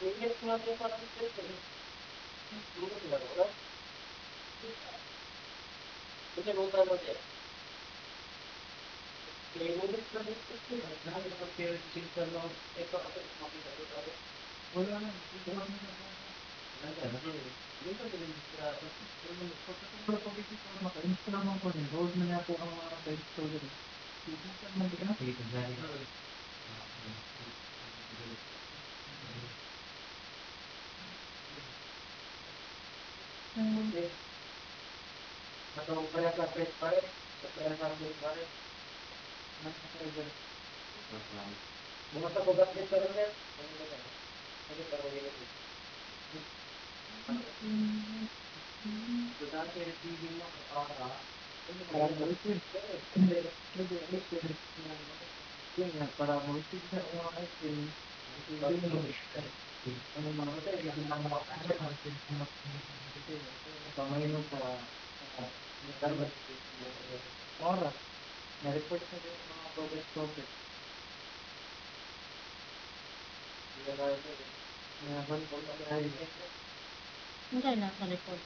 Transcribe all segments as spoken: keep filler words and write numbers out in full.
Inggit natin parang stress eh. Dito sila, wala? Kasi kung tama siya. May ulit na dito sila. Nakakapag-share siya lang. Ito, ito, makita ko tayo. Wala na. Wala na. Wala na. Dito sila sila. Pagkatapos ko dito ko maka-install naman ko rin. Road na niya po ang mga installer. Dito naman din na. Dito na rin. Atau upaya kapit pare, upaya kapit pare. Bumasa ko bakit pare niya? Ano pare niya? Sudah saya receiving mo para para mo-receive. Hindi, hindi, hindi. Yun nga, para mo-receive sa mga item. Hindi mo ano mga ito, hindi mo makakasya. Kamay mo sa oras. Na-report sa mga progress progress. Hindi na sa report.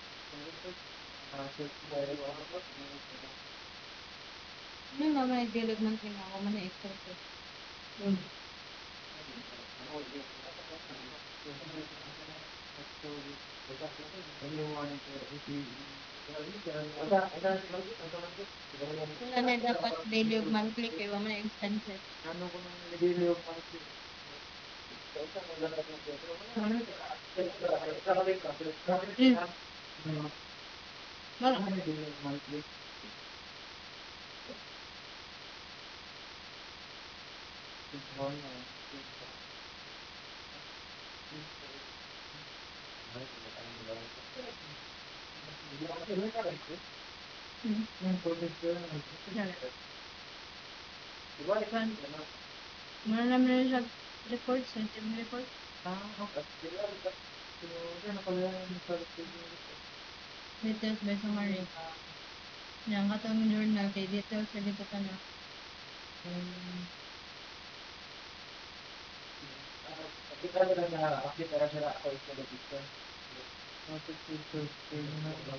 Ano naman nag-deal monthly nga ako man na-export ko. Wala na dapat daily of monthly kay wa man na expenses. Ano ko nang daily of monthly? Mm. Wala. Monthly. Mm. Kan, wala naman na siya report, sensitive report. Details by summary. Yang katong journal kay details sa dito ka na. Kita na na update na siya ako ito dito.